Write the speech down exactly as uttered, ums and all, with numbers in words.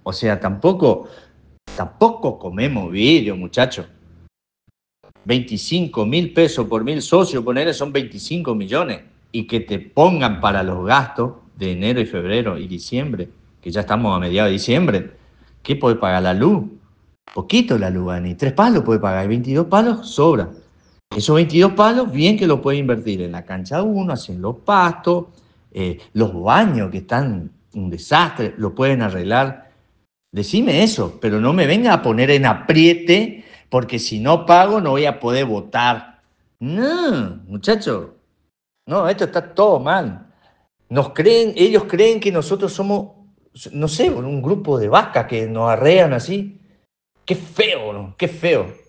O sea, tampoco, tampoco comemos vidrio, muchachos. veinticinco mil pesos por mil socios, ponerle son veinticinco millones. Y que te pongan para los gastos de enero y febrero y diciembre, que ya estamos a mediados de diciembre. ¿Qué puede pagar la luz? Poquito la luz, ni tres palos puede pagar, y veintidós palos sobra. Esos veintidós palos, bien que lo puede invertir en la cancha uno, hacen los pastos, eh, los baños que están un desastre, lo pueden arreglar. Decime eso, pero no me venga a poner en apriete, porque si no pago no voy a poder votar. No, muchachos, no, esto está todo mal. Nos creen, ellos creen que nosotros somos, no sé, un grupo de vacas que nos arrean así. Qué feo, ¿no? Qué feo.